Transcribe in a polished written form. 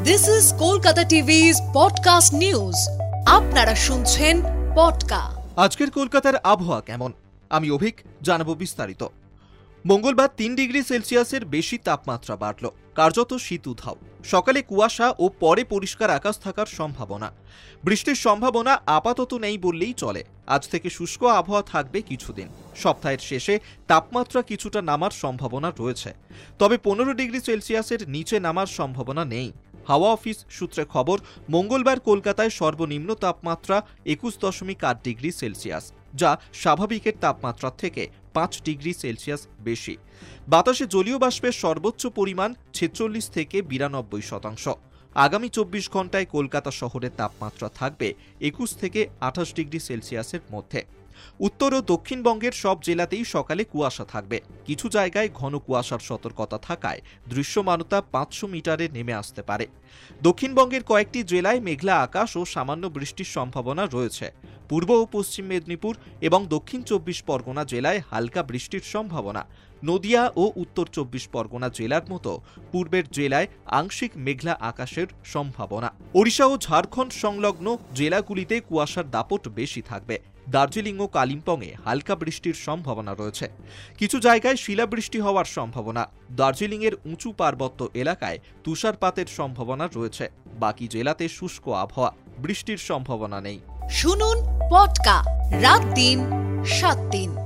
This is Kolkata TV's podcast news. আপনারা শুনছেন পডকা। আজকের কলকাতার আবহাওয়া কেমন আমি অভিক জানাবো বিস্তারিত। মঙ্গলবার 3 ডিগ্রি সেলসিয়াসের বেশি তাপমাত্রা বাড়ল, কার্যত শীত উধাও। সকালে কুয়াশা ও পরে পরিষ্কার আকাশ থাকার সম্ভাবনা। বৃষ্টির সম্ভাবনা আপাতত নেই বললেই চলে। আজ থেকে শুষ্ক আবহাওয়া থাকবে কিছুদিন। সপ্তাহের শেষে তাপমাত্রা কিছুটা নামার সম্ভাবনা রয়েছে, তবে 15 ডিগ্রি সেলসিয়াসের নিচে নামার সম্ভাবনা নেই। হাওয়া অফিস সূত্রে খবর, মঙ্গলবার কলকাতায় সর্বনিম্ন তাপমাত্রা 21.8 ডিগ্রি সেলসিয়াস, যা স্বাভাবিকের তাপমাত্রা থেকে 5 ডিগ্রি সেলসিয়াস বেশি। বাতাসে জলীয় বাষ্পের সর্বোচ্চ পরিমাণ 46 থেকে 92%। আগামী 24 ঘন্টায় কলকাতা শহরের তাপমাত্রা থাকবে 21 থেকে 28 ডিগ্রি সেলসিয়াসের মধ্যে। উত্তর ও দক্ষিণবঙ্গের সব জেলাতেই সকালে কুয়াশা থাকবে। কিছু জায়গায় ঘন কুয়াশার সতর্কতা থাকায় দৃশ্যমানতা 500 মিটারে নেমে আসতে পারে। দক্ষিণবঙ্গের কয়েকটি জেলায় মেঘলা আকাশ ও সামান্য বৃষ্টির সম্ভাবনা রয়েছে। পূর্ব ও পশ্চিম মেদিনীপুর এবং দক্ষিণ 24 পরগনা জেলায় হালকা বৃষ্টির সম্ভাবনা। নদিয়া ও উত্তর 24 পরগনা জেলার মতো পূর্বের জেলায় আংশিক মেঘলা আকাশের সম্ভাবনা। ওড়িশা ও ঝাড়খণ্ড সংলগ্ন জেলাগুলিতে কুয়াশার দাপট বেশি থাকবে। দার্জিলিং ও কালিম্পংয়ে হালকা বৃষ্টির সম্ভাবনা রয়েছে। কিছু জায়গায় শিলাবৃষ্টি হওয়ার সম্ভাবনা। দার্জিলিংয়ের উঁচু পার্বত্য এলাকায় তুষারপাতের সম্ভাবনা রয়েছে। বাকি জেলাতে শুষ্ক আবহাওয়া, বৃষ্টির সম্ভাবনা নেই। শুনুন পডকা রাত দিন 7 দিন।